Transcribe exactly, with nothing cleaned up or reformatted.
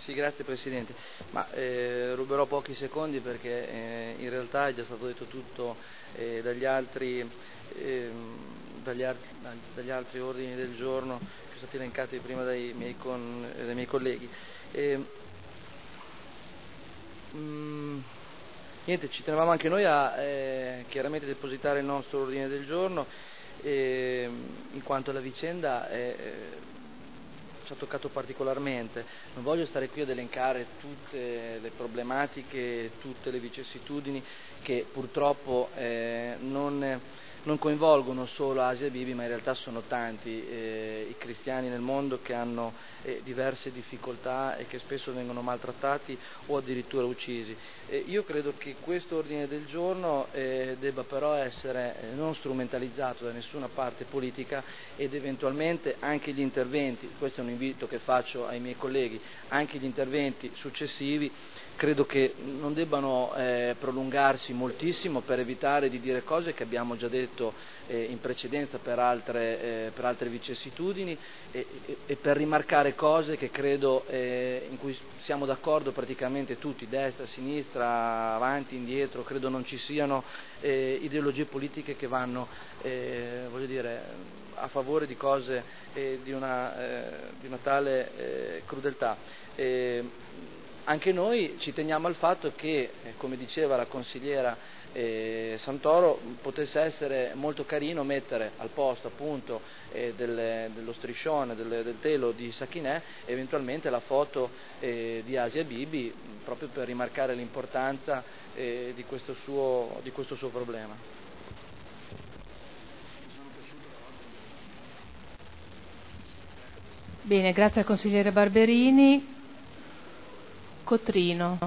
Sì, grazie Presidente. Ma eh, ruberò pochi secondi perché eh, in realtà è già stato detto tutto eh, dagli, altri, eh, dagli, ar dagli altri ordini del giorno che sono stati elencati prima dai miei, con, eh, dai miei colleghi. Eh, mm, niente, ci tenevamo anche noi a eh, chiaramente depositare il nostro ordine del giorno eh, in quanto la vicenda è... Eh, ci ha toccato particolarmente. Non voglio stare qui ad elencare tutte le problematiche, tutte le vicissitudini che purtroppo eh, non, non coinvolgono solo Asia Bibi, ma in realtà sono tanti eh, i cristiani nel mondo che hanno eh, diverse difficoltà e che spesso vengono maltrattati o addirittura uccisi. Eh, io credo che questo ordine del giorno eh, debba però essere eh, non strumentalizzato da nessuna parte politica ed eventualmente anche gli interventi, questo è un invito che faccio ai miei colleghi, anche gli interventi successivi credo che non debbano eh, prolungarsi moltissimo per evitare di dire cose che abbiamo già detto eh, in precedenza per altre, eh, per altre vicissitudini e, e, e per rimarcare cose che credo eh, in cui siamo d'accordo praticamente tutti, destra, sinistra, avanti, indietro, credo non ci siano eh, ideologie politiche che vanno eh, voglio dire, a favore di cose eh, di, una, eh, di una tale eh, crudeltà. Eh, Anche noi ci teniamo al fatto che, eh, come diceva la consigliera eh, Santoro, potesse essere molto carino mettere al posto appunto eh, del, dello striscione, del, del telo di Sakineh, eventualmente la foto eh, di Asia Bibi, proprio per rimarcare l'importanza eh, di questo suo, di questo suo problema. Bene, grazie al consigliere Barberini. Cotrino.